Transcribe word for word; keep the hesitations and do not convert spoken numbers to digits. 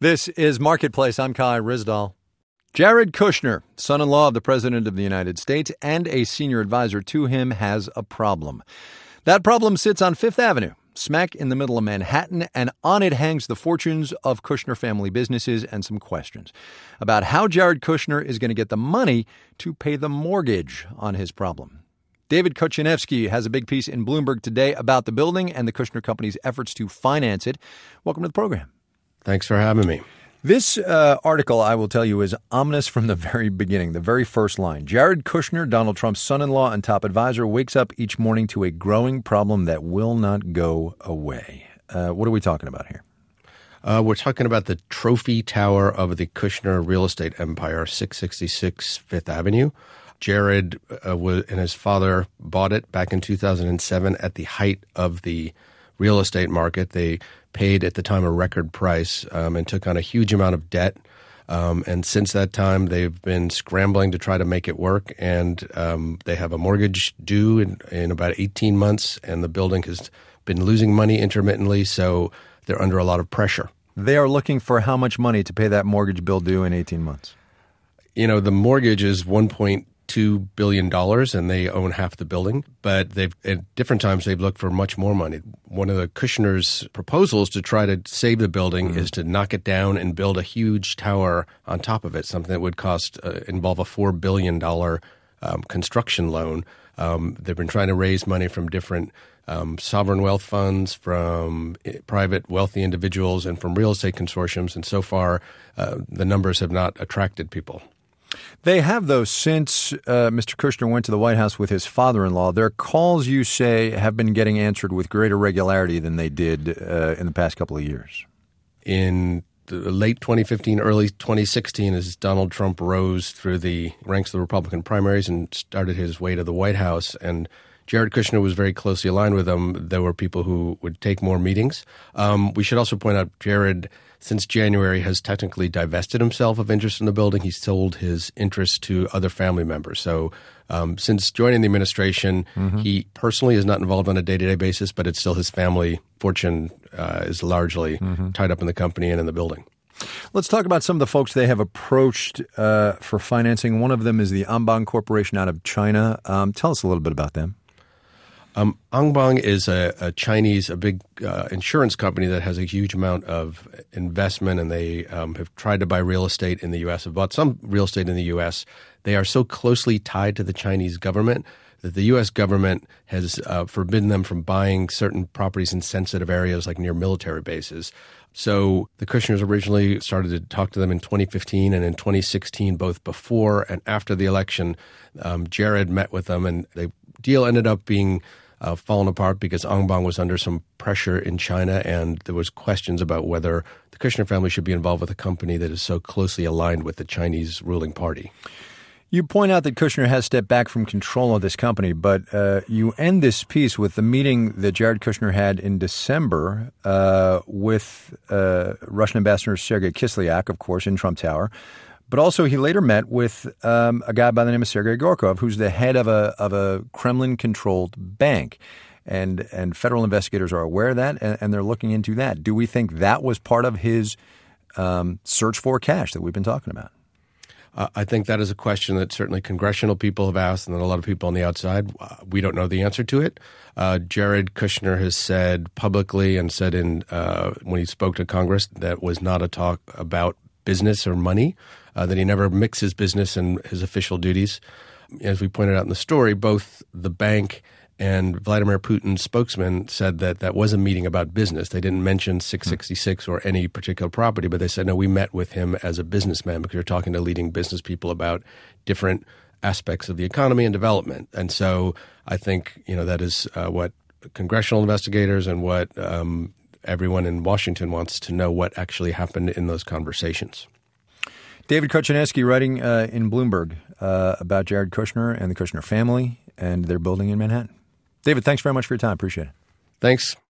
This is Marketplace. I'm Kai Ryssdal. Jared Kushner, son-in-law of the President of the United States and a senior advisor to him, has a problem. That problem sits on Fifth Avenue, smack in the middle of Manhattan, and on it hangs the fortunes of Kushner family businesses and some questions about how Jared Kushner is going to get the money to pay the mortgage on his problem. David Kochanevsky has a big piece in Bloomberg today about the building and the Kushner Company's efforts to finance it. Welcome to the program. Thanks for having me. This uh, article, I will tell you, is ominous from the very beginning, the very first line. Jared Kushner, Donald Trump's son-in-law and top advisor, wakes up each morning to a growing problem that will not go away. Uh, what are we talking about here? Uh, we're talking about the trophy tower of the Kushner real estate empire, six sixty-six Fifth Avenue. Jared uh, was, and his father bought it back in two thousand seven at the height of the real estate market. They paid at the time a record price um, and took on a huge amount of debt. Um, and since that time, they've been scrambling to try to make it work. And um, they have a mortgage due in, in about eighteen months, and the building has been losing money intermittently, so they're under a lot of pressure. They are looking for how much money to pay that mortgage bill due in eighteen months? You know, the mortgage is one point two billion dollars, and they own half the building. But they've at different times they've looked for much more money. One of the Kushner's proposals to try to save the building mm-hmm. is to knock it down and build a huge tower on top of it, something that would cost uh, involve a four billion dollars um, construction loan. Um, they've been trying to raise money from different um, sovereign wealth funds, from private wealthy individuals, and from real estate consortiums. And so far, uh, the numbers have not attracted people. They have, though, since uh, Mister Kushner went to the White House with his father-in-law. Their calls, you say, have been getting answered with greater regularity than they did uh, in the past couple of years. In the late twenty fifteen, early twenty sixteen, as Donald Trump rose through the ranks of the Republican primaries and started his way to the White House, and Jared Kushner was very closely aligned with them, there were people who would take more meetings. Um, we should also point out Jared, since January, has technically divested himself of interest in the building. He's sold his interest to other family members. So um, since joining the administration, mm-hmm. he personally is not involved on a day-to-day basis, but it's still his family fortune uh, is largely mm-hmm. tied up in the company and in the building. Let's talk about some of the folks they have approached uh, for financing. One of them is the Anbang Corporation out of China. Um, tell us a little bit about them. Um, Anbang is a, a Chinese, a big uh, insurance company that has a huge amount of investment, and they um, have tried to buy real estate in the U S, have bought some real estate in the U S. They are so closely tied to the Chinese government that the U S government has uh, forbidden them from buying certain properties in sensitive areas like near military bases. So the Kushners originally started to talk to them in twenty fifteen, and in twenty sixteen, both before and after the election, um, Jared met with them, and the deal ended up being Uh, fallen apart because Anbang was under some pressure in China, and there was questions about whether the Kushner family should be involved with a company that is so closely aligned with the Chinese ruling party. You point out that Kushner has stepped back from control of this company, but uh, you end this piece with the meeting that Jared Kushner had in December uh, with uh, Russian Ambassador Sergei Kislyak, of course, in Trump Tower. But also, he later met with um, a guy by the name of Sergei Gorkov, who's the head of a of a Kremlin-controlled bank, and and federal investigators are aware of that, and, and they're looking into that. Do we think that was part of his um, search for cash that we've been talking about? Uh, I think that is a question that certainly congressional people have asked, and then a lot of people on the outside. Uh, we don't know the answer to it. Uh, Jared Kushner has said publicly and said in uh, when he spoke to Congress that was not a talk about business or money. Uh, that he never mixes business and his official duties. As we pointed out in the story, both the bank and Vladimir Putin's spokesman said that that was a meeting about business. They didn't mention six sixty-six or any particular property, but they said, no, we met with him as a businessman because you're talking to leading business people about different aspects of the economy and development. And so I think, you know, that is uh, what congressional investigators and what um, everyone in Washington wants to know, what actually happened in those conversations. David Kochanevsky writing uh, in Bloomberg uh, about Jared Kushner and the Kushner family and their building in Manhattan. David, thanks very much for your time. Appreciate it. Thanks.